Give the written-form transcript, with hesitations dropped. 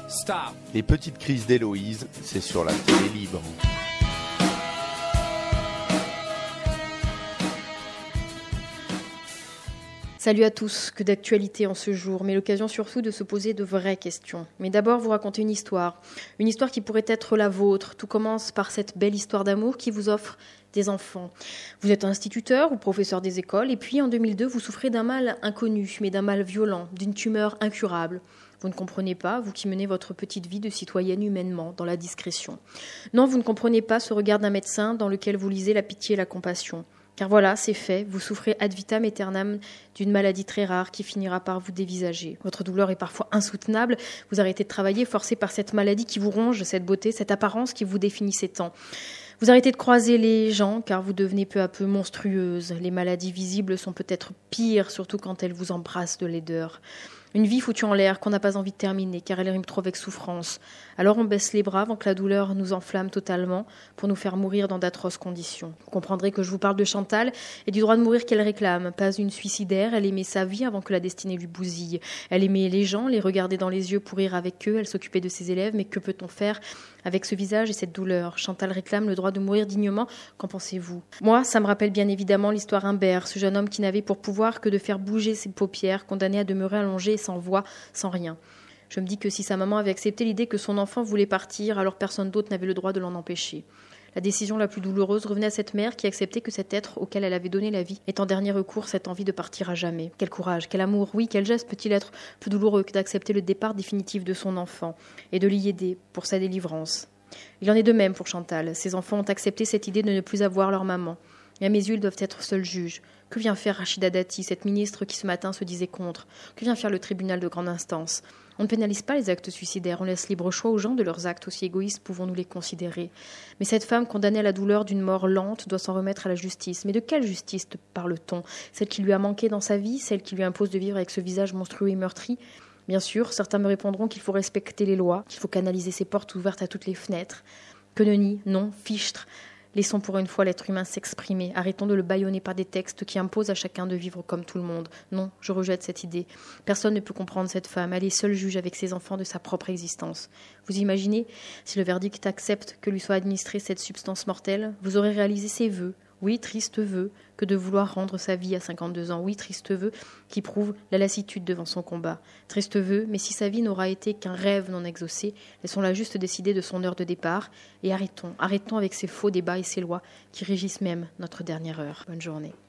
Stop. Les petites crises d'Héloïse, c'est sur la télé libre. Salut à tous, que d'actualité en ce jour, mais l'occasion surtout de se poser de vraies questions. Mais d'abord, vous raconter une histoire qui pourrait être la vôtre. Tout commence par cette belle histoire d'amour qui vous offre des enfants. Vous êtes instituteur ou professeur des écoles, et puis en 2002, vous souffrez d'un mal inconnu, mais d'un mal violent, d'une tumeur incurable. Vous ne comprenez pas, vous qui menez votre petite vie de citoyenne humainement, dans la discrétion. Non, vous ne comprenez pas ce regard d'un médecin dans lequel vous lisez la pitié et la compassion. Car voilà, c'est fait, vous souffrez ad vitam aeternam d'une maladie très rare qui finira par vous dévisager. Votre douleur est parfois insoutenable, vous arrêtez de travailler forcé par cette maladie qui vous ronge, cette beauté, cette apparence qui vous définissait tant. Vous arrêtez de croiser les gens car vous devenez peu à peu monstrueuse. Les maladies visibles sont peut-être pires, surtout quand elles vous embrassent de laideur. Une vie foutue en l'air qu'on n'a pas envie de terminer car elle rime trop avec souffrance. Alors on baisse les bras avant que la douleur nous enflamme totalement pour nous faire mourir dans d'atroces conditions. Vous comprendrez que je vous parle de Chantal et du droit de mourir qu'elle réclame. Pas une suicidaire, elle aimait sa vie avant que la destinée lui bousille. Elle aimait les gens, les regarder dans les yeux pour rire avec eux, elle s'occupait de ses élèves, mais que peut-on faire avec ce visage et cette douleur? Chantal réclame le droit de mourir dignement, qu'en pensez-vous? Moi, ça me rappelle bien évidemment l'histoire Humbert, ce jeune homme qui n'avait pour pouvoir que de faire bouger ses paupières, condamné à demeurer allongé sans voix, sans rien. Je me dis que si sa maman avait accepté l'idée que son enfant voulait partir, alors personne d'autre n'avait le droit de l'en empêcher. La décision la plus douloureuse revenait à cette mère qui acceptait que cet être auquel elle avait donné la vie ait en dernier recours cette envie de partir à jamais. Quel courage, quel amour, oui, quel geste peut-il être plus douloureux que d'accepter le départ définitif de son enfant et de l'y aider pour sa délivrance. Il en est de même pour Chantal. Ses enfants ont accepté cette idée de ne plus avoir leur maman. Et à mes yeux, ils doivent être seuls juges. Que vient faire Rachida Dati, cette ministre qui ce matin se disait contre? Que vient faire le tribunal de grande instance? On ne pénalise pas les actes suicidaires, on laisse libre choix aux gens de leurs actes, aussi égoïstes pouvons-nous les considérer. Mais cette femme condamnée à la douleur d'une mort lente doit s'en remettre à la justice. Mais de quelle justice parle-t-on? Celle qui lui a manqué dans sa vie? Celle qui lui impose de vivre avec ce visage monstrueux et meurtri? Bien sûr, certains me répondront qu'il faut respecter les lois, qu'il faut canaliser ses portes ouvertes à toutes les fenêtres. Que nenni, non, fichtre. Laissons pour une fois l'être humain s'exprimer. Arrêtons de le bâillonner par des textes qui imposent à chacun de vivre comme tout le monde. Non, je rejette cette idée. Personne ne peut comprendre cette femme. Elle est seule juge avec ses enfants de sa propre existence. Vous imaginez, si le verdict accepte que lui soit administrée cette substance mortelle, vous aurez réalisé ses vœux. Oui, triste vœu que de vouloir rendre sa vie à 52 ans. Oui, triste vœu qui prouve la lassitude devant son combat. Triste vœu, mais si sa vie n'aura été qu'un rêve non exaucé, laissons-la juste décider de son heure de départ et arrêtons avec ces faux débats et ces lois qui régissent même notre dernière heure. Bonne journée.